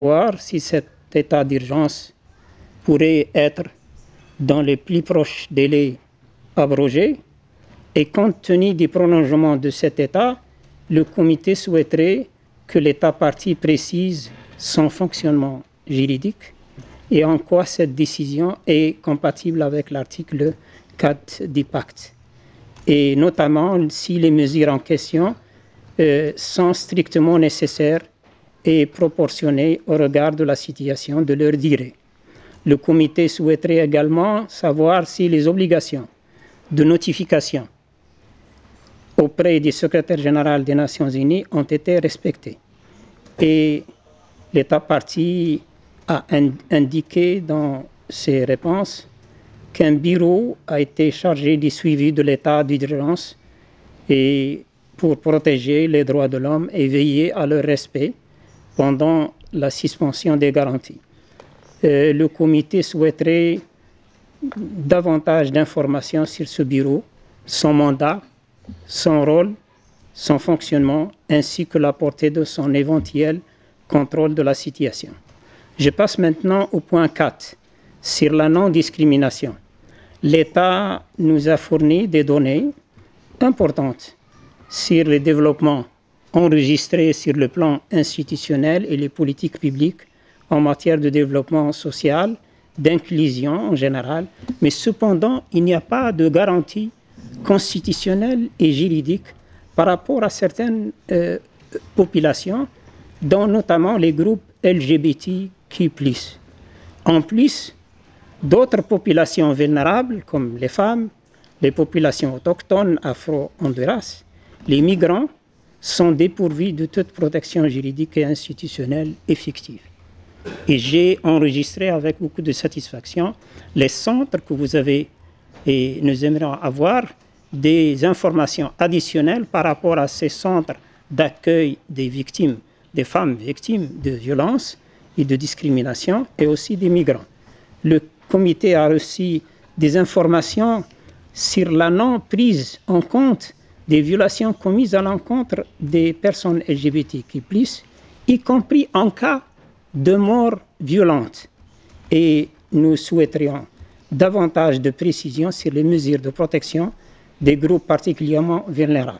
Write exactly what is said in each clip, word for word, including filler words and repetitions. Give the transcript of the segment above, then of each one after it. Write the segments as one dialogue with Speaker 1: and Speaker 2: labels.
Speaker 1: voir si cet état d'urgence pourrait être, dans les plus proches délais, abrogé. Et compte tenu du prolongement de cet état, le comité souhaiterait que l'État partie précise son fonctionnement juridique et en quoi cette décision est compatible avec l'article quatre du pacte. Et notamment si les mesures en question euh, sont strictement nécessaires et proportionnées au regard de la situation de leur durée. Le comité souhaiterait également savoir si les obligations de notification auprès du secrétaire général des Nations Unies ont été respectées. Et l'État partie a indiqué dans ses réponses qu'un bureau a été chargé du suivi de l'état d'urgence et pour protéger les droits de l'homme et veiller à leur respect pendant la suspension des garanties. Euh, le comité souhaiterait davantage d'informations sur ce bureau, son mandat, son rôle, son fonctionnement, ainsi que la portée de son éventuel contrôle de la situation. Je passe maintenant au point quatre, sur la non-discrimination. L'État nous a fourni des données importantes sur le développement enregistré sur le plan institutionnel et les politiques publiques en matière de développement social, d'inclusion en général, mais cependant, il n'y a pas de garantie constitutionnelle et juridique par rapport à certaines euh, populations, dont notamment les groupes L G B T Q plus. En plus, d'autres populations vulnérables, comme les femmes, les populations autochtones afro-honduras, les migrants, sont dépourvus de toute protection juridique et institutionnelle effective. Et j'ai enregistré avec beaucoup de satisfaction les centres que vous avez, et nous aimerions avoir des informations additionnelles par rapport à ces centres d'accueil des victimes, des femmes victimes de violences et de discrimination, et aussi des migrants. Le comité a reçu des informations sur la non-prise en compte des violations commises à l'encontre des personnes L G B T Q plus, y compris en cas de mort violente. Et nous souhaiterions davantage de précisions sur les mesures de protection des groupes particulièrement vulnérables.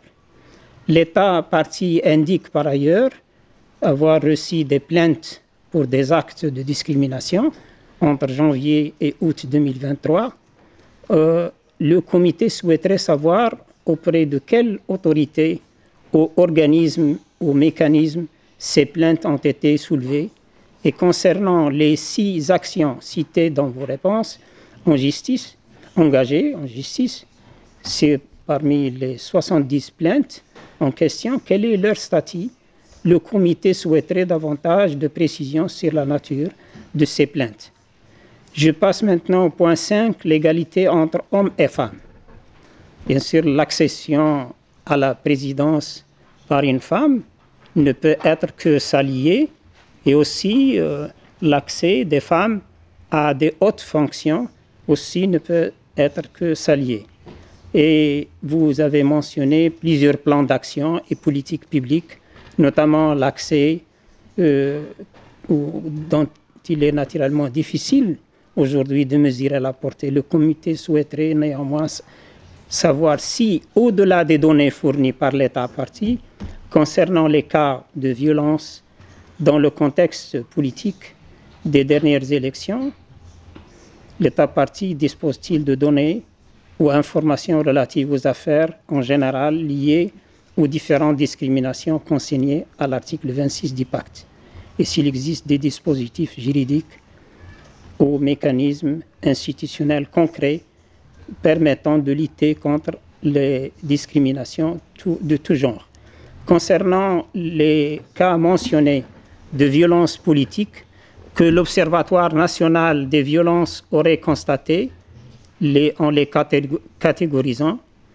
Speaker 1: L'État partie indique par ailleurs avoir reçu des plaintes pour des actes de discrimination entre janvier et août deux mille vingt-trois. Euh, le comité souhaiterait savoir auprès de quelle autorité ou organisme ou mécanisme ces plaintes ont été soulevées. Et concernant les six actions citées dans vos réponses en justice, engagées en justice, c'est parmi les soixante-dix plaintes en question, quel est leur statut? Le comité souhaiterait davantage de précisions sur la nature de ces plaintes. Je passe maintenant au point cinq, l'égalité entre hommes et femmes. Bien sûr, l'accession à la présidence par une femme ne peut être que s'allier, et aussi euh, l'accès des femmes à des hautes fonctions aussi ne peut être que s'allier. Et vous avez mentionné plusieurs plans d'action et politiques publiques, notamment l'accès euh, dont il est naturellement difficile aujourd'hui de mesurer la portée. Le comité souhaiterait néanmoins savoir si, au-delà des données fournies par l'État partie, concernant les cas de violence dans le contexte politique des dernières élections, l'État partie dispose-t-il de données ou informations relatives aux affaires en général liées aux différentes discriminations consignées à l'article vingt-six du pacte, et s'il existe des dispositifs juridiques ou mécanismes institutionnels concrets permettant de lutter contre les discriminations de tout genre. Concernant les cas mentionnés de violences politiques que l'Observatoire national des violences aurait constaté, les, en les catégorisant,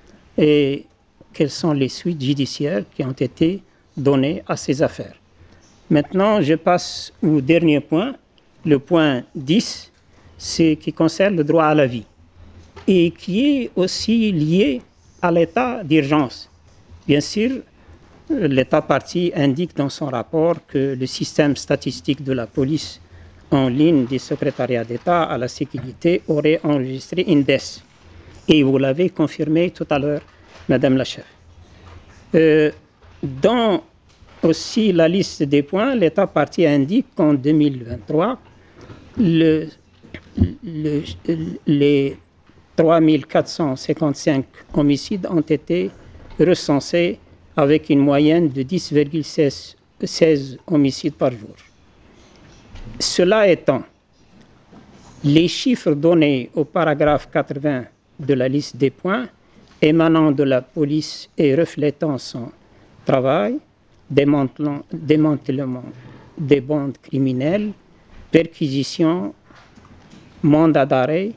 Speaker 1: et quelles sont les suites judiciaires qui ont été données à ces affaires. Maintenant, je passe au dernier point, le point dix, c'est qui concerne le droit à la vie et qui est aussi lié à l'état d'urgence. Bien sûr, l'État partie indique dans son rapport que le système statistique de la police en ligne du secrétariat d'État à la sécurité aurait enregistré une baisse. Et vous l'avez confirmé tout à l'heure, Madame la chef. Euh, dans aussi la liste des points, l'État partie indique qu'en deux mille vingt-trois, le, le, les trois mille quatre cent cinquante-cinq homicides ont été recensés avec une moyenne de dix virgule seize homicides par jour. Cela étant, les chiffres donnés au paragraphe quatre-vingts de la liste des points émanant de la police et reflétant son travail, démantèlement, démantèlement des bandes criminelles, perquisition, mandat d'arrêt,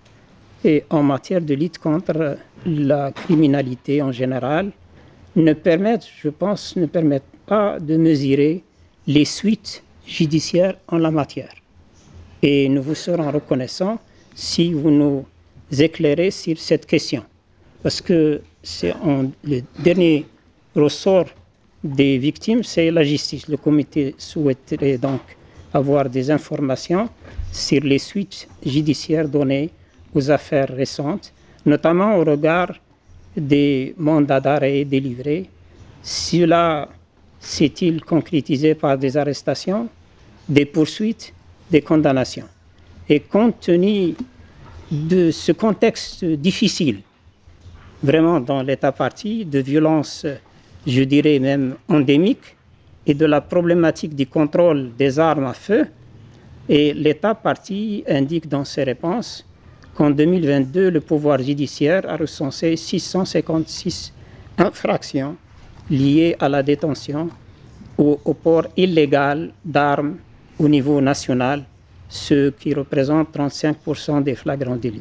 Speaker 1: et en matière de lutte contre la criminalité en général, ne permettent, je pense, ne permettent pas de mesurer les suites judiciaires en la matière. Et nous vous serons reconnaissants si vous nous éclairez sur cette question. Parce que c'est en, le dernier ressort des victimes, c'est la justice. Le comité souhaiterait donc avoir des informations sur les suites judiciaires données aux affaires récentes, notamment au regard des mandats d'arrêt délivrés. Cela s'est-il concrétisé par des arrestations, des poursuites, des condamnations? Et compte tenu de ce contexte difficile, vraiment dans l'État partie, de violence, je dirais même endémique, et de la problématique du contrôle des armes à feu, et l'État partie indique dans ses réponses qu'en deux mille vingt-deux, le pouvoir judiciaire a recensé six cent cinquante-six infractions liées à la détention ou au port illégal d'armes au niveau national, ce qui représente trente-cinq pour cent des flagrants délits.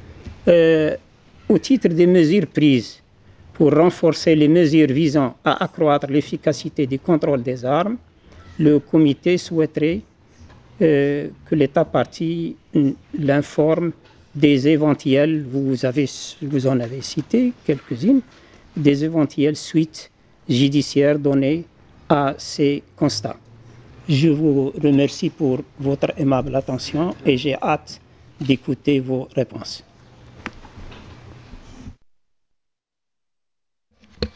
Speaker 1: Euh, au titre des mesures prises pour renforcer les mesures visant à accroître l'efficacité du contrôle des armes, le comité souhaiterait euh, que l'État partie l'informe des éventuels, vous, avez, vous en avez cité quelques-unes, des éventuelles suites judiciaires données à ces constats. Je vous remercie pour votre aimable attention et j'ai hâte d'écouter vos réponses.